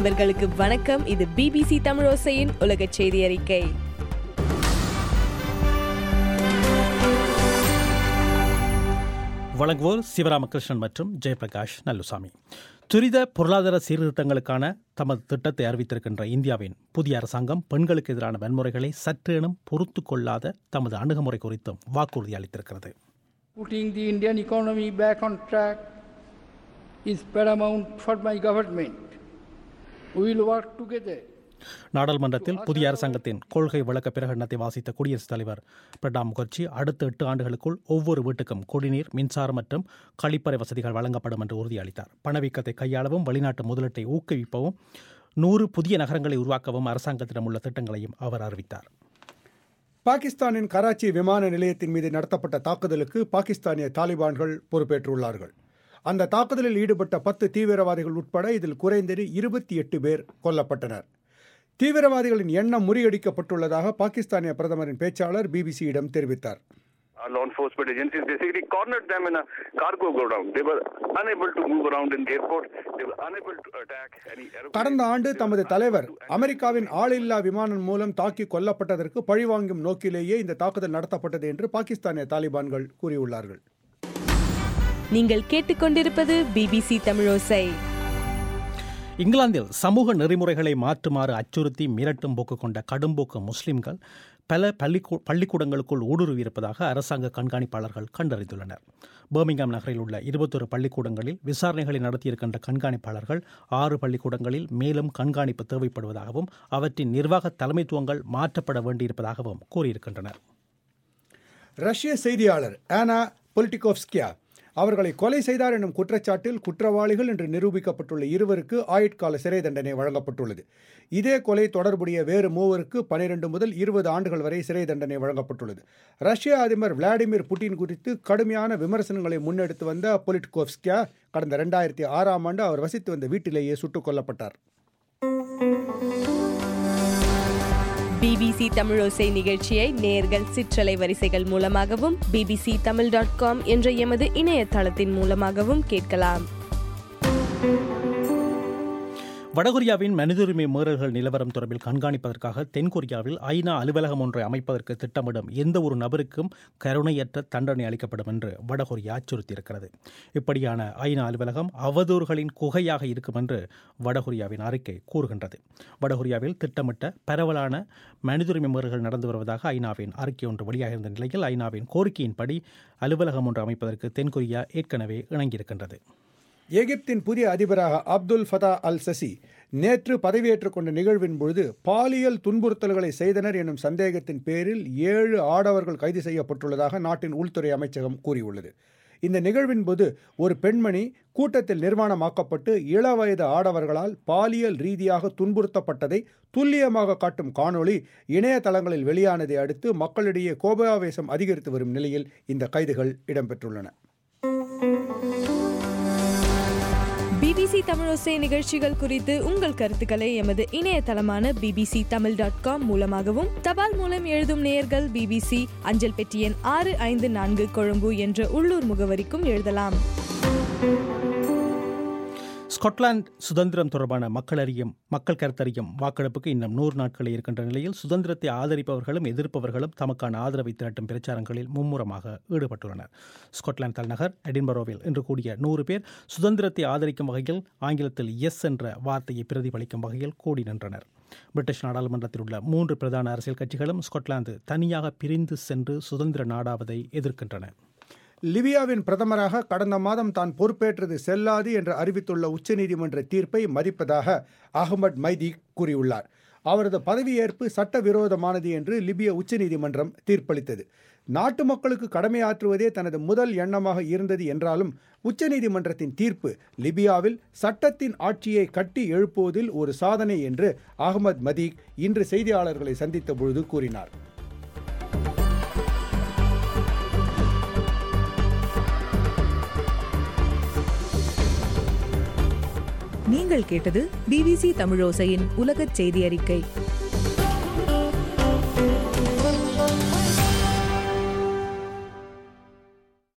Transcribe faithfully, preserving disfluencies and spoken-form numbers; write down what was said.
நண்பர்களுக்கு வணக்கம். இது பிபிசி தமிழோசையின் உலக செய்தி அறிக்கை. வழங்குவோர் சிவராமகிருஷ்ணன் மற்றும் ஜெயபிரகாஷ் நல்லுசாமி. துரித பொருளாதார சீர்திருத்தங்களுக்கான தமது திட்டத்தை அறிவித்திருக்கின்ற இந்தியாவின் புதிய அரசாங்கம் பெண்களுக்கு எதிரான வன்முறைகளை சற்றேனும் பொறுத்து கொள்ளாத தமது அணுகுமுறை குறித்தும் வாக்குறுதி அளித்திருக்கிறது. Putting the Indian economy back on track is paramount for my government. We will work together. நாடாளுமன்றத்தில் புதிய அரசாங்கத்தின் கொள்கை விளக்க பிரகடனத்தை வாசித்த குடியரசுத் தலைவர் பிரணாப் முகர்ஜி அடுத்த எட்டு ஆண்டுகளுக்குள் ஒவ்வொரு வீட்டுக்கும் குடிநீர், மின்சாரம் மற்றும் கழிப்பறை வசதிகள் வழங்கப்படும் என்று உறுதியளித்தார். பணவீக்கத்தை கையாளவும் வெளிநாட்டு முதலீட்டை ஊக்குவிக்கவும் நூறு புதிய நகரங்களை உருவாக்கவும் அரசாங்கத்திடம் உள்ள திட்டங்களையும் அவர் அறிவித்தார். பாகிஸ்தானின் கராச்சி விமான நிலையத்தின் மீது நடத்தப்பட்ட தாக்குதலுக்கு பாகிஸ்தானிய தாலிபான்கள் பொறுப்பேற்றுள்ளார்கள். அந்த தாக்குதலில் ஈடுபட்ட பத்து தீவிரவாதிகள் உட்பட இதில் குறைந்தது இருபத்தி எட்டு பேர் கொல்லப்பட்டனர். தீவிரவாதிகளின் எண்ணம் முறியடிக்கப்பட்டுள்ளதாக பாகிஸ்தானிய பிரதமரின் பேச்சாளர் பிபிசியிடம் தெரிவித்தார். Law enforcement agencies basically cornered them in a cargo godown. They were unable to move around in the airport. They were unable to attack any airplane. கடந்த ஆண்டு தமது தலைவர் அமெரிக்காவின் ஆளில்லா விமானம் மூலம் தாக்கி கொல்லப்பட்டதற்கு பழிவாங்கும் நோக்கிலேயே இந்த தாக்குதல் நடத்தப்பட்டது என்று பாகிஸ்தானிய தாலிபான்கள் கூறியுள்ளார்கள். நீங்கள் கேட்டுக்கொண்டிருப்பது பிபிசி தமிழோசை. இங்கிலாந்தில் சமூக நெறிமுறைகளை மாற்றுமாறு அச்சுறுத்தி மிரட்டும் போக்கு கொண்ட கடும்போக்கு முஸ்லிம்கள் பல பள்ளிக்கூ பள்ளிக்கூடங்களுக்குள் ஊடுருவியிருப்பதாக அரசாங்க கண்காணிப்பாளர்கள் கண்டறிந்துள்ளனர். பர்மிங்ஹாம் நகரில் உள்ள இருபத்தொரு பள்ளிக்கூடங்களில் விசாரணைகளை நடத்தியிருக்கின்ற கண்காணிப்பாளர்கள் ஆறு பள்ளிக்கூடங்களில் மேலும் கண்காணிப்பு தேவைப்படுவதாகவும் அவற்றின் நிர்வாக தலைமைத்துவங்கள் மாற்றப்பட வேண்டியிருப்பதாகவும் கூறியிருக்கின்றனர். ரஷ்ய செய்தியாளர் ஆனா பொலிட்டிகோவ்ஸ்கியா அவர்களை கொலை செய்தார் எனும் குற்றச்சாட்டில் குற்றவாளிகள் என்று நிரூபிக்கப்பட்டுள்ள இருவருக்கு ஆயுட்கால சிறை தண்டனை வழங்கப்பட்டுள்ளது. இதே கொலை தொடர்புடைய வேறு மூவருக்கு பனிரெண்டு முதல் இருபது ஆண்டுகள் வரை சிறை தண்டனை வழங்கப்பட்டுள்ளது. ரஷ்ய அதிபர் விளாடிமிர் புட்டின் குறித்து கடுமையான விமர்சனங்களை முன்னெடுத்து வந்த பொலிட்கோவ்ஸ்கியா கடந்த இரண்டாயிரத்தி ஆறாம் ஆண்டு அவர் வசித்து வந்த வீட்டிலேயே சுட்டுக் கொல்லப்பட்டார். பிபிசி தமிழோசை நிகழ்ச்சியை நேர்கள் சிற்றலை வரிசைகள் மூலமாகவும் பிபிசி தமிழ் டாட் காம் என்ற எமது இணையதளத்தின் மூலமாகவும் கேட்கலாம். வடகொரியாவின் மனிதுரிமை மீறல்கள் நிலவரம் தொடர்பில் கண்காணிப்பதற்காக தென்கொரியாவில் ஐநா அலுவலகம் ஒன்றை அமைப்பதற்கு திட்டமிடும் எந்த ஒரு நபருக்கும் கருணையற்ற தண்டனை அளிக்கப்படும் என்று வடகொரியா அச்சுறுத்தியிருக்கிறது. இப்படியான ஐநா அலுவலகம் அவதூறுகளின் குகையாக இருக்கும் என்று வடகொரியாவின் அறிக்கை கூறுகின்றது. வடகொரியாவில் திட்டமிட்ட பரவலான மனிதுரிமை மீறல்கள் நடந்து வருவதாக ஐநாவின் அறிக்கை ஒன்று வெளியாகியிருந்த நிலையில் ஐநாவின் கோரிக்கையின்படி அலுவலகம் ஒன்று அமைப்பதற்கு தென்கொரியா ஏற்கனவே இணங்கியிருக்கின்றது. எகிப்தின் புதிய அதிபராக அப்துல் ஃபதா அல் சசி நேற்று பதவியேற்றுக் கொண்ட நிகழ்வின் பொழுது பாலியல் துன்புறுத்தல்களை செய்தனர் எனும் சந்தேகத்தின் பேரில் ஏழு ஆடவர்கள் கைது செய்யப்பட்டுள்ளதாக நாட்டின் உள்துறை அமைச்சகம் கூறியுள்ளது. இந்த நிகழ்வின் போது ஒரு பெண்மணி கூட்டத்தில் நிர்வாணமாக்கப்பட்டு இளவயது ஆடவர்களால் பாலியல் ரீதியாக துன்புறுத்தப்பட்டதை துல்லியமாக காட்டும் காணொளி இணையதளங்களில் வெளியானதை அடுத்து மக்களிடையே கோபாவேசம் அதிகரித்து வரும் நிலையில் இந்த கைதுகள் இடம்பெற்றுள்ளன. பிபிசி தமிழோசை நிகழ்ச்சிகள் குறித்து உங்கள் கருத்துக்களை எமது இணையதளமான பிபிசி தமிழ் டாட் காம் மூலமாகவும் தபால் மூலம் எழுதும் நேயர்கள் பிபிசி அஞ்சல் பெட்டி எண் ஆறு ஐந்து நான்கு கொழும்பு என்ற உள்ளூர் முகவரிக்கும் எழுதலாம். ஸ்காட்லாந்து சுதந்திரம் தொடர்பான மக்கள் அறியும் மக்கள் கருத்தறியும் வாக்கெடுப்புக்கு இன்னும் நூறு நாட்களே இருக்கின்ற நிலையில் சுதந்திரத்தை ஆதரிப்பவர்களும் எதிர்ப்பவர்களும் தமக்கான ஆதரவை திரட்டும் பிரச்சாரங்களில் மும்முரமாக ஈடுபட்டுள்ளனர். ஸ்காட்லாந்து தலைநகர் எடின்பரோவில் இன்று கூடிய நூறு பேர் சுதந்திரத்தை ஆதரிக்கும் வகையில் ஆங்கிலத்தில் எஸ் என்ற வார்த்தையை பிரதிபலிக்கும் வகையில் கூடி நின்றனர். பிரிட்டிஷ் நாடாளுமன்றத்தில் உள்ள மூன்று பிரதான அரசியல் கட்சிகளும் ஸ்காட்லாந்து தனியாக பிரிந்து சென்று சுதந்திர நாடாவதை எதிர்க்கின்றன. லிபியாவின் பிரதமராக கடந்த மாதம் தான் பொறுப்பேற்றது செல்லாது என்று அறிவித்துள்ள உச்சநீதிமன்ற தீர்ப்பை மதிப்பதாக அகமது மைதி கூறியுள்ளார். அவரது பதவியேற்பு சட்டவிரோதமானது என்று லிபிய உச்சநீதிமன்றம் தீர்ப்பளித்தது. நாட்டு மக்களுக்கு கடமையாற்றுவதே தனது முதல் எண்ணமாக இருந்தது என்றாலும் உச்சநீதிமன்றத்தின் தீர்ப்பு லிபியாவில் சட்டத்தின் ஆட்சியை கட்டி எழுப்புவதில் ஒரு சாதனை என்று அகமது மதீக் இன்று செய்தியாளர்களை சந்தித்த பொழுது கூறினார். நீங்கள் கேட்டது பிபிசி தமிழோசையின் உலகச் செய்தி அறிக்கை.